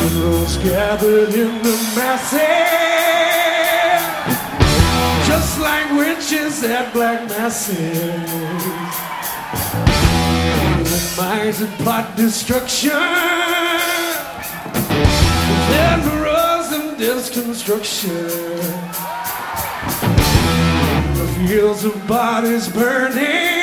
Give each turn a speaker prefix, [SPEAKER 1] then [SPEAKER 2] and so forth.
[SPEAKER 1] Heroes gathered in the masses, just like witches at black masses. Minds that plot destruction, emperors and death's construction. The fields of bodies burning,